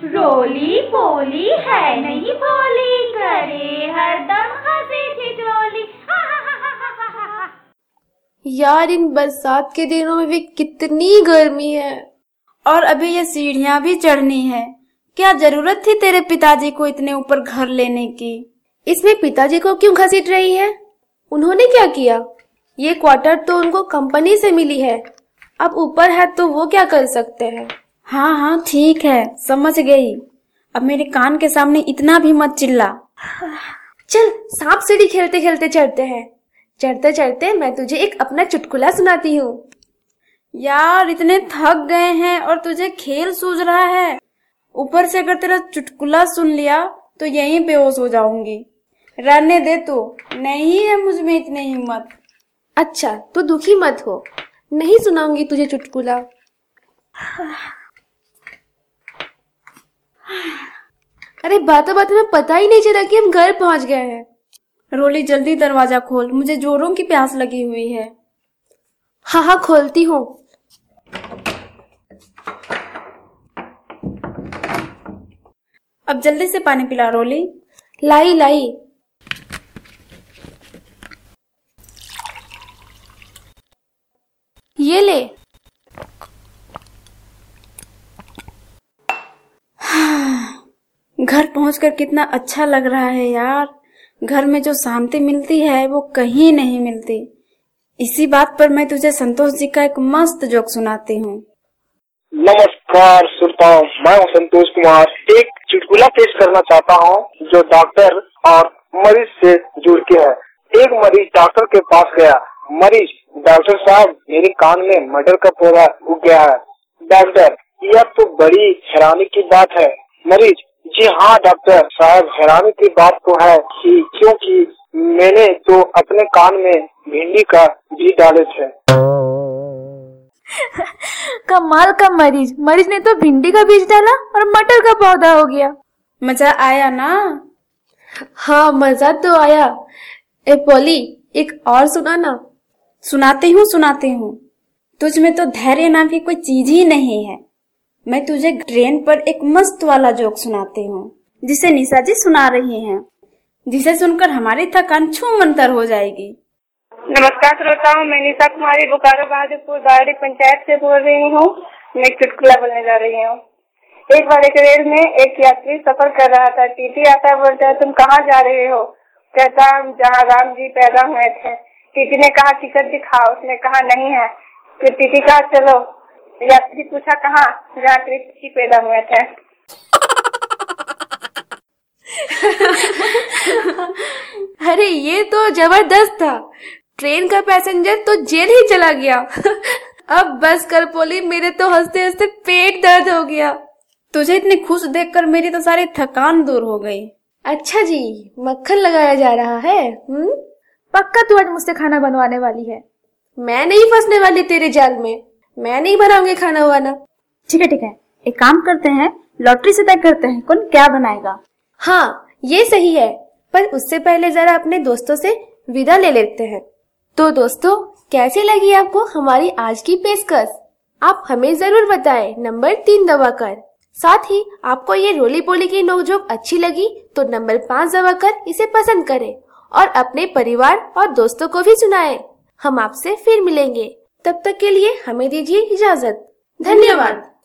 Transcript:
रोली पोली है नहीं भोली, करे हरदम हंसी ठिठोली। यार इन बरसात के दिनों में भी कितनी गर्मी है, और अभी ये सीढ़ियाँ भी चढ़नी है। क्या जरूरत थी तेरे पिताजी को इतने ऊपर घर लेने की? इसमें पिताजी को क्यों घसीट रही है? उन्होंने क्या किया? ये क्वार्टर तो उनको कंपनी से मिली है, अब ऊपर है तो वो क्या कर सकते हैं। हाँ हाँ ठीक है, समझ गई। अब मेरे कान के सामने इतना भी मत चिल्ला। चल सांप सीढ़ी खेलते खेलते चढ़ते हैं। चढ़ते चढ़ते मैं तुझे एक अपना चुटकुला सुनाती हूँ। यार इतने थक गए हैं और तुझे खेल सूझ रहा है। ऊपर से अगर तेरा चुटकुला सुन लिया तो यहीं बेहोश हो जाऊंगी। रहने दे तू, नहीं है मुझ में इतनी हिम्मत। अच्छा तो दुखी मत हो, नहीं सुनाऊंगी तुझे चुटकुला। अरे बातों बातों में पता ही नहीं चला कि हम घर पहुंच गए हैं। रोली जल्दी दरवाजा खोल, मुझे जोरों की प्यास लगी हुई है। हाँ हाँ खोलती हूँ। अब जल्दी से पानी पिला रोली। लाई लाई। ये ले। घर पहुंचकर कितना अच्छा लग रहा है यार। घर में जो शांति मिलती है वो कहीं नहीं मिलती। इसी बात पर मैं तुझे संतोष जी का एक मस्त जोक सुनाती हूँ। नमस्कार श्रोताओं, मैं हूँ संतोष कुमार। एक चुटकुला पेश करना चाहता हूँ जो डॉक्टर और मरीज से जुड़ के है। एक मरीज डॉक्टर के पास गया। मरीज, डॉक्टर साहब मेरे कान में मटर का पौधा उग गया है। डॉक्टर, यह तो बड़ी हैरानी की बात है। मरीज, जी हाँ डॉक्टर साहब, हैरानी की बात तो है कि क्योंकि मैंने तो अपने कान में भिंडी का बीज डाले थे। कमाल का मरीज ने तो भिंडी का बीज डाला और मटर का पौधा हो गया। मजा आया ना? हाँ मजा तो आया। ए पोली, एक और सुना ना। सुनाती हूँ। तुझ में तो धैर्य नाम की कोई चीज ही नहीं है। मैं तुझे ट्रेन पर एक मस्त वाला जोक सुनाती हूँ जिसे निशा जी सुना रही हैं, जिसे सुनकर हमारी थकान छूमंतर हो जाएगी। नमस्कार श्रोताओं, मैं निशा कुमारी बोकारो बहादुरपुर बाड़ी पंचायत से बोल रही हूँ। मैं एक चुटकुला बोलने जा रही हूँ। एक बार एक रेल में एक यात्री सफर कर रहा था। टीटी आता बोलता है, तुम कहाँ जा रहे हो? कहता, जहाँ राम जी पैदा हुए थे। टीटी ने कहा, टिकट दिखाओ। उसने कहा, नहीं है। फिर टीटी कहा, चलो। यात्री पूछा, कहाँ? जहाँ कृष्ण जी पैदा हुए थे। अरे ये तो जबरदस्त था। ट्रेन का पैसेंजर तो जेल ही चला गया। अब बस कर पोली, मेरे तो हंसते हंसते पेट दर्द हो गया। तुझे इतनी खुश देखकर मेरी तो सारी थकान दूर हो गई। अच्छा जी, मक्खन लगाया जा रहा है। पक्का तू आज मुझसे खाना बनवाने वाली है। मैं नहीं फंसने वाली तेरे जाल में। मैं नहीं बनाऊंगी खाना वाना। ठीक है, एक काम करते हैं, लॉटरी से तय करते हैं कौन क्या बनाएगा। हाँ ये सही है, पर उससे पहले जरा अपने दोस्तों से विदा ले लेते हैं। तो दोस्तों, कैसी लगी आपको हमारी आज की पेशकश? आप हमें जरूर बताएं नंबर 3 दबाकर। साथ ही आपको ये रोली पोली की नोकझोंक अच्छी लगी तो नंबर 5 दबाकर इसे पसंद करें और अपने परिवार और दोस्तों को भी सुनाएं। हम आपसे फिर मिलेंगे, तब तक के लिए हमें दीजिए इजाजत। धन्यवाद।